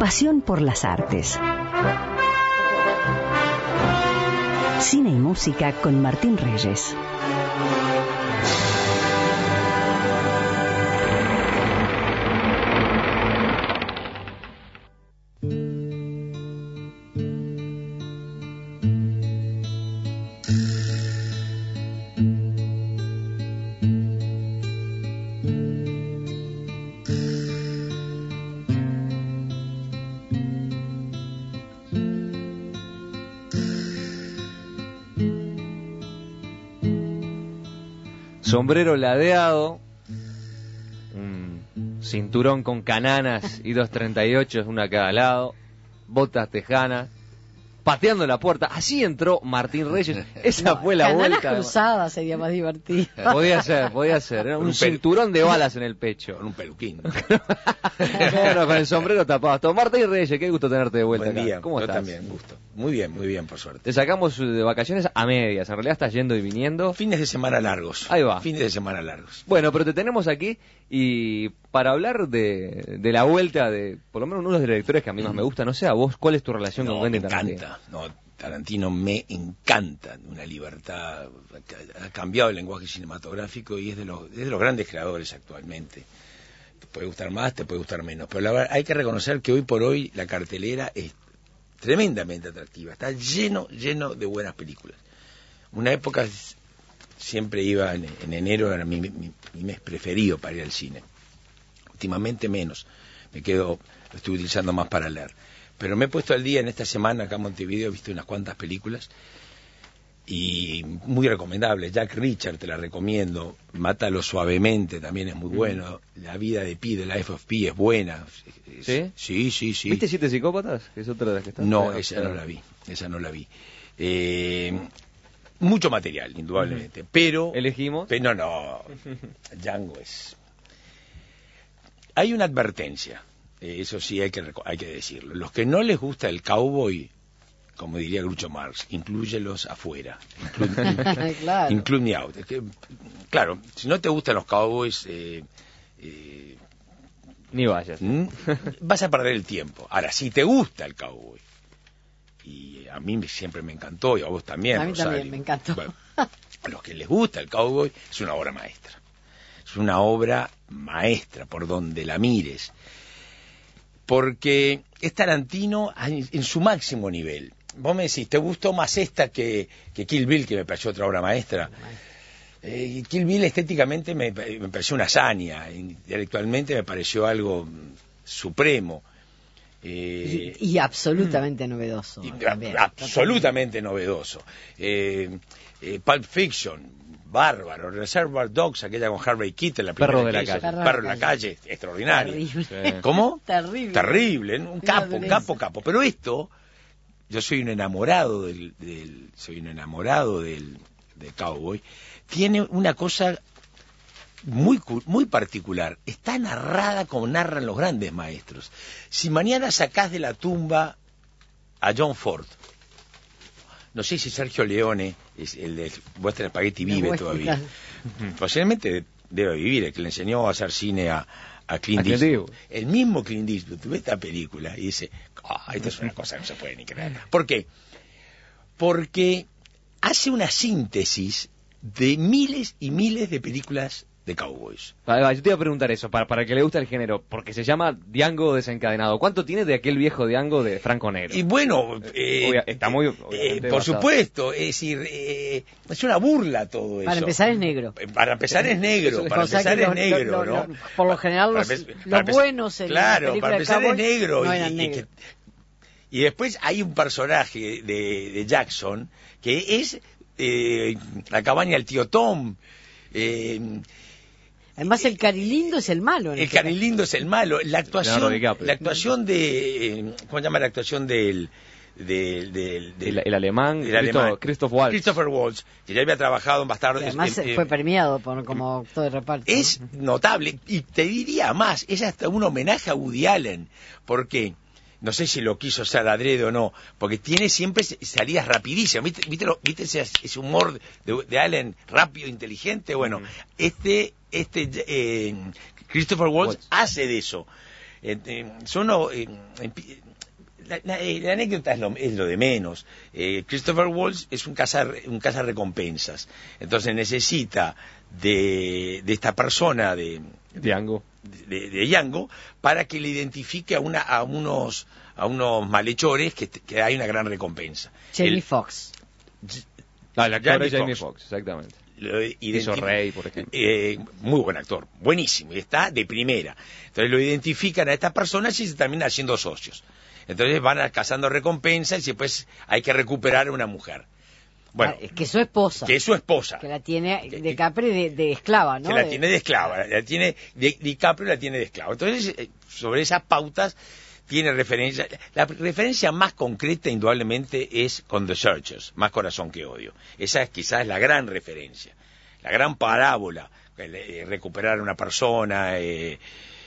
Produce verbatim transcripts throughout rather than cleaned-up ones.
pasión por las artes. Cine y música con Martín Reyes. Sombrero ladeado, un cinturón con cananas y dos treinta y ocho, una a cada lado, botas tejanas, pateando la puerta. Así entró Martín Reyes. Esa no, fue la cananas vuelta. Cananas cruzadas sería más divertido. Podía ser, podía ser. Era un, un cinturón de balas en el pecho. Con un peluquín. Claro, con el sombrero tapado. Todo. Martín Reyes, qué gusto tenerte de vuelta. Buen día. Acá. ¿Cómo yo estás? También, gusto. Muy bien, muy bien, por suerte. Te sacamos de vacaciones a medias. En realidad estás yendo y viniendo. Fines de semana largos. Ahí va. Fines de semana largos. Bueno, pero te tenemos aquí y para hablar de, de la vuelta de, por lo menos uno de los directores que a mí más me gusta, no sé, a vos, ¿cuál es tu relación no, con Quentin me Tarantino? encanta. No, Tarantino me encanta, una libertad, ha cambiado el lenguaje cinematográfico y es de los, es de los grandes creadores actualmente. Te puede gustar más, te puede gustar menos, pero la verdad, hay que reconocer que hoy por hoy la cartelera es tremendamente atractiva, está lleno, lleno de buenas películas. Una época siempre iba en, en enero, era mi, mi, mi mes preferido para ir al cine. Últimamente menos, me quedo, lo estoy utilizando más para leer. Pero me he puesto al día en esta semana acá en Montevideo, he visto unas cuantas películas y muy recomendables. Jack Reacher, te la recomiendo. Mátalo suavemente, también es muy bueno. La vida de Pi, de Life of Pi, es buena. Es, ¿Sí? Sí, sí, sí. ¿Viste Siete Psicópatas? Que es otra de las que están. No, esa no la vi, esa no la vi. Eh, mucho material, indudablemente, uh-huh. pero... ¿Elegimos? Pero no, no, Django es... Hay una advertencia. Eso sí hay que hay que decirlo. Los que no les gusta el cowboy, como diría Groucho Marx, inclúyelos afuera. Include, claro. Include me out. Es que, claro, si no te gustan los cowboys, eh, eh, ni vayas. Vas a perder el tiempo. Ahora, si te gusta el cowboy, y a mí siempre me encantó, y a vos también, a mí Rosario, también me encantó. Bueno, a los que les gusta el cowboy, es una obra maestra. Es una obra maestra por donde la mires. Porque es Tarantino en su máximo nivel. Vos me decís, ¿te gustó más esta que, que Kill Bill, que me pareció otra obra maestra? Eh, Kill Bill estéticamente me, me pareció una hazaña, intelectualmente me pareció algo supremo. Eh, y, y absolutamente mm, novedoso. Y, también, absolutamente novedoso. Eh, eh, Pulp Fiction, bárbaro. Reservoir Dogs, aquella con Harvey Keitel, la primera Perro de la calle. Perro, Perro de la calle, extraordinario. Terrible. ¿Cómo? Terrible. Terrible, un capo, capo, capo. Pero esto, yo soy un enamorado del, del soy un enamorado del, del cowboy. Tiene una cosa muy muy particular. Está narrada como narran los grandes maestros. Si mañana sacás de la tumba a John Ford, no sé si Sergio Leone, es el de Western Spaghetti, vive todavía. Posiblemente debe vivir, el que le enseñó a hacer cine a, a Clint Eastwood. El mismo Clint Eastwood ve esta película y dice, ah, oh, esta es una cosa que no se puede ni creer. ¿Por qué? Porque hace una síntesis de miles y miles de películas de cowboys. Yo te iba a preguntar eso, para, para que le guste el género, porque se llama Django desencadenado. ¿Cuánto tiene de aquel viejo Django de Franco Negro? Y bueno, eh, Obvia, está muy... Eh, por basado. Supuesto, es decir, eh, es una burla todo eso. Para empezar es negro. Para empezar es negro, para o sea empezar es lo, negro, lo, lo, ¿no? Lo, por lo general los, los buenos en claro, la para empezar de es negro. no y, y, que, y después hay un personaje de, de Jackson que es eh, la cabaña del tío Tom. Eh, Además el Carilindo es el malo. El este Carilindo es el malo. La actuación, la actuación de, ¿cómo se llama la actuación del, del, del, del el, el alemán, el alemán Christoph Waltz. Christopher Waltz, que ya había trabajado en Bastardos. Y además eh, fue premiado por, como actor de reparto. Es notable y te diría más, es hasta un homenaje a Woody Allen, porque no sé si lo quiso hacer adrede o no, porque tiene siempre salidas rapidísimas. ¿Viste, viste, lo, viste ese, ese humor de, de Allen rápido, inteligente? Bueno, mm. este este eh, Christopher Waltz, Waltz hace de eso. Eh, eh, son, eh, la, la, la anécdota es lo, es lo de menos. Eh, Christopher Waltz es un caza, un cazarrecompensas. Entonces necesita de, de esta persona, de Django, de, de Django, para que le identifique a, una, a, unos, a unos malhechores que, que hay una gran recompensa. Jamie Foxx. Ah, el actor Jamie es Jamie Foxx. Foxx, exactamente. Lo Hizo Rey, por ejemplo. Eh, muy buen actor, buenísimo, y está de primera. Entonces lo identifican a estas personas y se terminan haciendo socios. Entonces van a, cazando recompensas y después hay que recuperar a una mujer. Bueno, Ah, que es su esposa. que es su esposa. Que la tiene Que- DiCaprio de, de esclava, ¿no? Que la De- tiene de esclava, la tiene, de, DiCaprio la tiene de esclava. Entonces, eh, sobre esas pautas tiene referencia. La referencia más concreta, indudablemente, es con The Searchers, Más corazón que odio. Esa es quizás la gran referencia, la gran parábola, eh, recuperar a una persona, eh,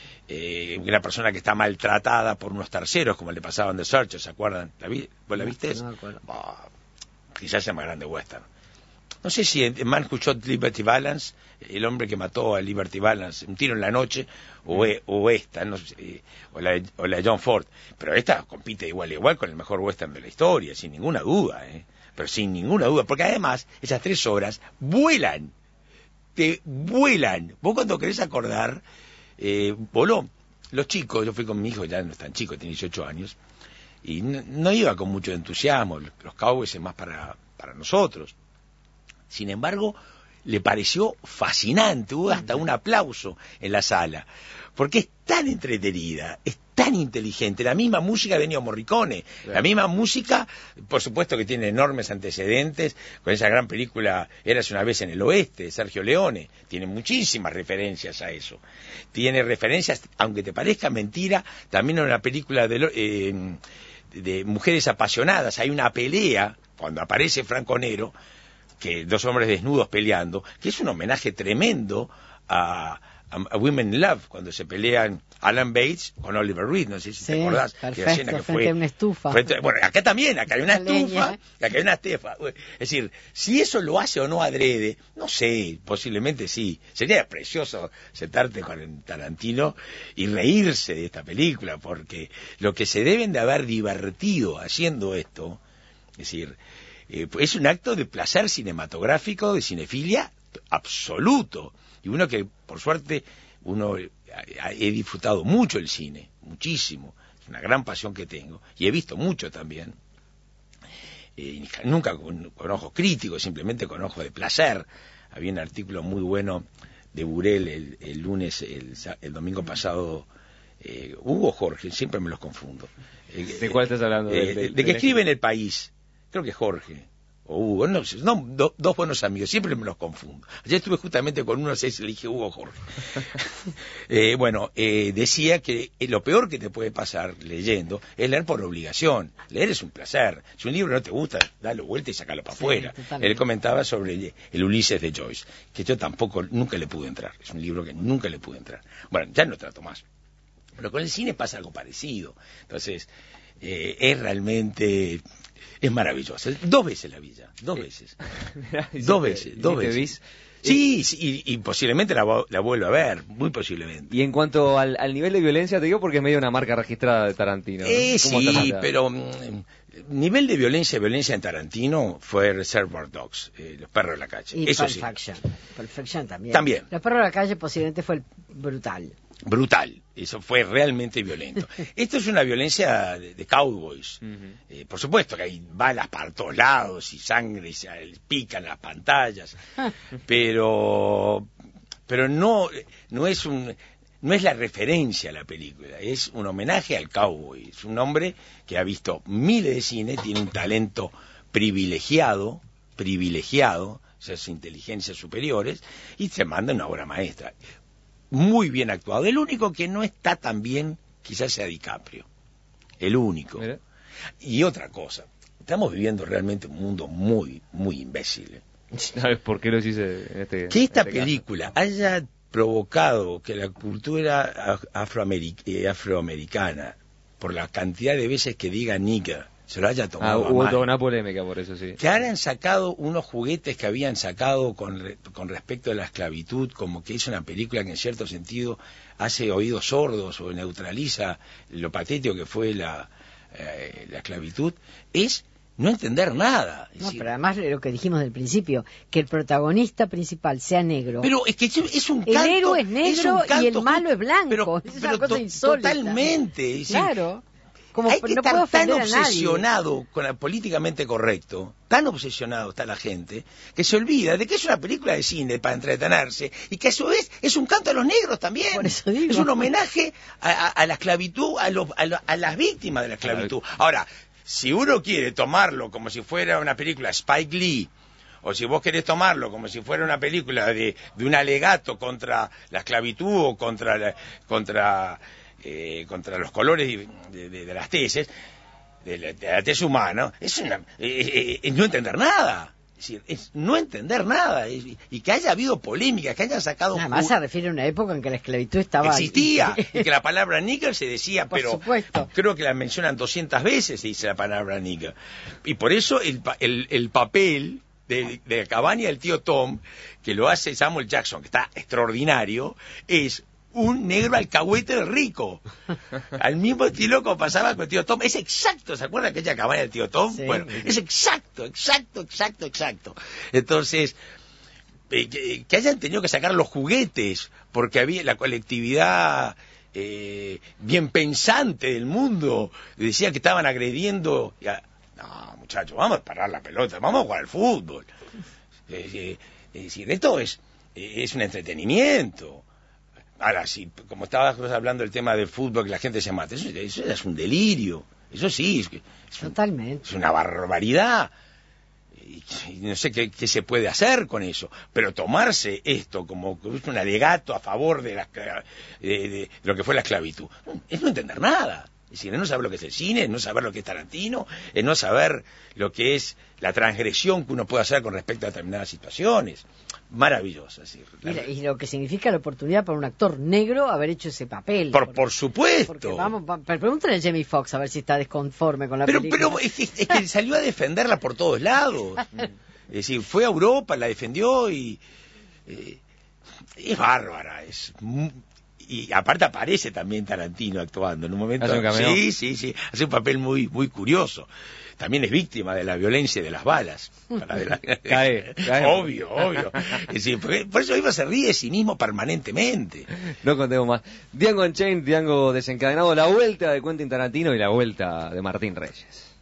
eh, una persona que está maltratada por unos terceros, como le pasaba en The Searchers, ¿se acuerdan? ¿La vi? ¿Vos la viste? No me acuerdo. Bah, quizás sea más grande western. No sé si el Man Who Shot Liberty Balance, el hombre que mató a Liberty Balance, un tiro en la noche, o, e- o esta, no sé, eh, o, la, o la de John Ford. Pero esta compite igual igual con el mejor western de la historia, sin ninguna duda, ¿eh? Pero sin ninguna duda, porque además esas tres horas vuelan, te vuelan. Vos cuando querés acordar, eh, voló. Los chicos, yo fui con mi hijo, ya no es tan chico, tiene dieciocho años, y no, no iba con mucho entusiasmo. Los Cowboys es más para, para nosotros. Sin embargo, le pareció fascinante, hubo hasta un aplauso en la sala, porque es tan entretenida, es tan inteligente, la misma música de Ennio Morricone, la misma música, por supuesto que tiene enormes antecedentes, con esa gran película Érase una vez en el oeste, de Sergio Leone, tiene muchísimas referencias a eso, tiene referencias, aunque te parezca mentira, también en una película de, eh, de Mujeres Apasionadas, hay una pelea, cuando aparece Franco Nero, que dos hombres desnudos peleando, que es un homenaje tremendo a, a, a Women in Love, cuando se pelean Alan Bates con Oliver Reed, no sé si Sí, te acordás. perfecto, que la escena que frente fue, a una estufa. frente- bueno, acá también, acá hay una Una estufa, leña. acá hay una estufa. Es decir, si eso lo hace o no adrede, no sé, posiblemente sí. Sería precioso sentarte con Tarantino y reírse de esta película, porque lo que se deben de haber divertido haciendo esto, es decir, Eh, es un acto de placer cinematográfico, de cinefilia absoluto. Y uno que, por suerte, uno ha- he disfrutado mucho el cine, muchísimo. Es una gran pasión que tengo. Y he visto mucho también. Eh, nunca con, con ojos críticos, simplemente con ojos de placer. Había un artículo muy bueno de Burel el, el lunes, el, sa- el domingo pasado. Eh, Hugo Jorge, siempre me los confundo. Eh, ¿De cuál estás hablando? eh, ¿Del- del- de que del- escribe en El País. Creo que Jorge o Hugo, no sé, no, do- dos buenos amigos, siempre me los confundo. Ayer estuve justamente con uno, se le dije Hugo Jorge. eh, bueno, eh, decía que eh, lo peor que te puede pasar leyendo es leer por obligación. Leer es un placer. Si un libro no te gusta, dale vuelta y sacalo para Sí, afuera. totalmente. Él comentaba sobre el, el Ulises de Joyce, que yo tampoco, nunca le pude entrar. Es un libro que nunca le pude entrar. Bueno, ya no trato más. Pero con el cine pasa algo parecido. Entonces, eh, es realmente... Es maravilloso. Dos veces la vi ya, dos veces. Dos veces, dos ¿Viste veces. Bis? Sí, sí, y, y posiblemente la, vo- la vuelvo a ver, muy posiblemente. Y en cuanto al, al nivel de violencia, te digo porque es medio una marca registrada de Tarantino. ¿no? Eh, ¿Cómo sí, te trata? pero mm, nivel de violencia, violencia en Tarantino fue Reservoir Dogs, eh, Los perros de la calle. Y Eso Pulp sí, Fiction. Pulp Fiction también. También. Los perros de la calle posiblemente fue el brutal. brutal. Eso fue realmente violento. Esto es una violencia de, de cowboys. Ujú. Eh, por supuesto que hay balas para todos lados y sangre y se pican las pantallas, pero pero no no es un no es la referencia a la película, es un homenaje al cowboy. Es un hombre que ha visto miles de cine, tiene un talento privilegiado, privilegiado, esas inteligencias superiores, y se manda una obra maestra. Muy bien actuado. El único que no está tan bien, quizás sea DiCaprio. El único. Mira. Y otra cosa, estamos viviendo realmente un mundo muy, muy imbécil. ¿Sabes por qué lo hice en este Que esta en este película haya provocado que la cultura afroameric- eh, afroamericana, por la cantidad de veces que diga nigger se lo haya tomado ah, a hubo mal. toda una polémica por eso, sí. Que ahora han sacado unos juguetes que habían sacado con, re, con respecto a la esclavitud, como que es una película que en cierto sentido hace oídos sordos o neutraliza lo patético que fue la, eh, la esclavitud, es no entender nada. Es no, decir, pero además lo que dijimos del principio, que el protagonista principal sea negro. Pero es que es un canto. El héroe es negro es y el malo es blanco. Pero, es pero una cosa to, insólita. Totalmente. Es decir, claro. Como hay que no estar tan a obsesionado con el políticamente correcto, tan obsesionado está la gente, que se olvida de que es una película de cine para entretenerse y que a su vez es un canto a los negros también. Por eso digo. Es un homenaje a, a, a la esclavitud, a, lo, a, lo, a las víctimas de la esclavitud. Ahora, si uno quiere tomarlo como si fuera una película Spike Lee, o si vos querés tomarlo como si fuera una película de, de un alegato contra la esclavitud o contra la, contra Eh, contra los colores de, de, de las tesis, de la, de la tez humana, es, una, eh, eh, es no entender nada. Es decir, es no entender nada. Es, y que haya habido polémica, que hayan sacado... Además se refiere a una época en que la esclavitud estaba... Existía, y que la palabra nigger se decía, por pero supuesto. Creo que la mencionan doscientas veces, se dice la palabra nigger. Y por eso el, el, el papel de, de la cabaña del tío Tom, que lo hace Samuel Jackson, que está extraordinario, es... un negro alcahuete del rico. Al mismo estilo como pasaba con el tío Tom. Es exacto, ¿se acuerdan aquella cabaña del tío Tom? Sí. Bueno, es exacto, exacto, exacto, exacto. Entonces, eh, que, que hayan tenido que sacar los juguetes, porque había la colectividad eh, bien pensante del mundo, decía que estaban agrediendo... A, no, muchachos, vamos a parar la pelota, vamos a jugar al fútbol. Eh, eh, es decir, esto es, eh, es un entretenimiento. Ahora, sí, como estabas hablando del tema del fútbol, que la gente se mata, eso, eso es un delirio, eso sí, es, es, Totalmente. es una barbaridad, y, y no sé qué, qué se puede hacer con eso, pero tomarse esto como un alegato a favor de, la, de, de, de lo que fue la esclavitud, es no entender nada. Es decir, es no saber lo que es el cine, es no saber lo que es Tarantino, es no saber lo que es la transgresión que uno puede hacer con respecto a determinadas situaciones. Maravilloso. Es decir, Mira, y lo que significa la oportunidad para un actor negro haber hecho ese papel. Por, porque, por supuesto. Porque vamos, va, pregúntale a Jamie Foxx a ver si está desconforme con la pero, película. Pero es, es que salió a defenderla por todos lados. Es decir, fue a Europa, la defendió y... Eh, es bárbara, es... Y aparte aparece también Tarantino actuando en un momento. ¿Hace un cameo? Sí, sí, sí. Hace un papel muy, muy curioso. También es víctima de la violencia de las balas. Para de la... cae, cae. Obvio, obvio. Es decir, por eso Ivo se ríe de sí mismo permanentemente. No contemos más. Django Unchained, Django desencadenado, la vuelta de Quentin Tarantino y la vuelta de Martín Reyes.